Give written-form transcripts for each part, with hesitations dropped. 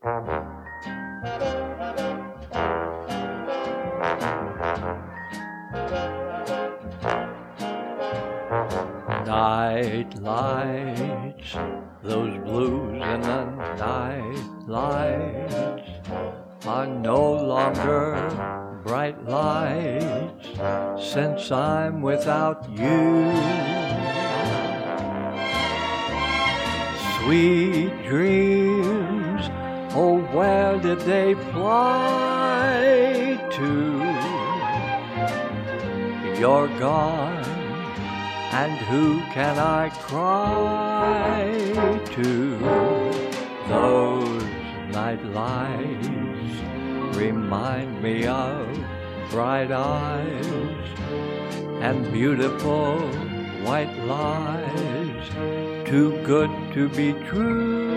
Night lights, those blues in the night lights are no longer bright lights since I'm without you. Sweet dreams, oh where did they fly to? You're gone, and who can I cry to? Those night lights remind me of bright eyes and beautiful white lies, too good to be true.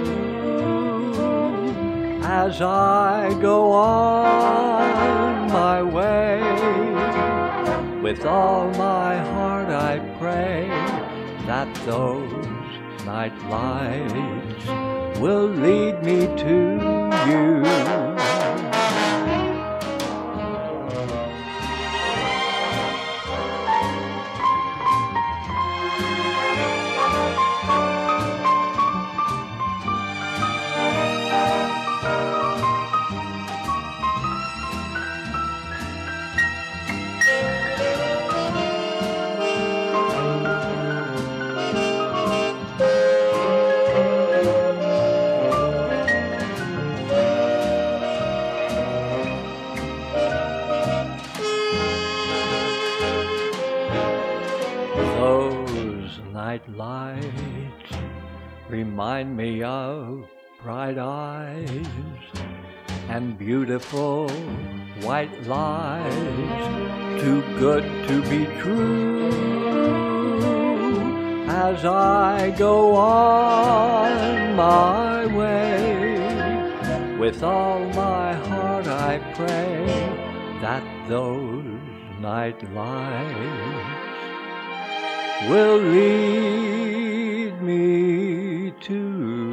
As I go on my way, with all my heart I pray that those night lights will lead me to you. Those night lights remind me of bright eyes and beautiful white lies, too good to be true. As I go on my way, with all my heart I pray that those night lights will lead me to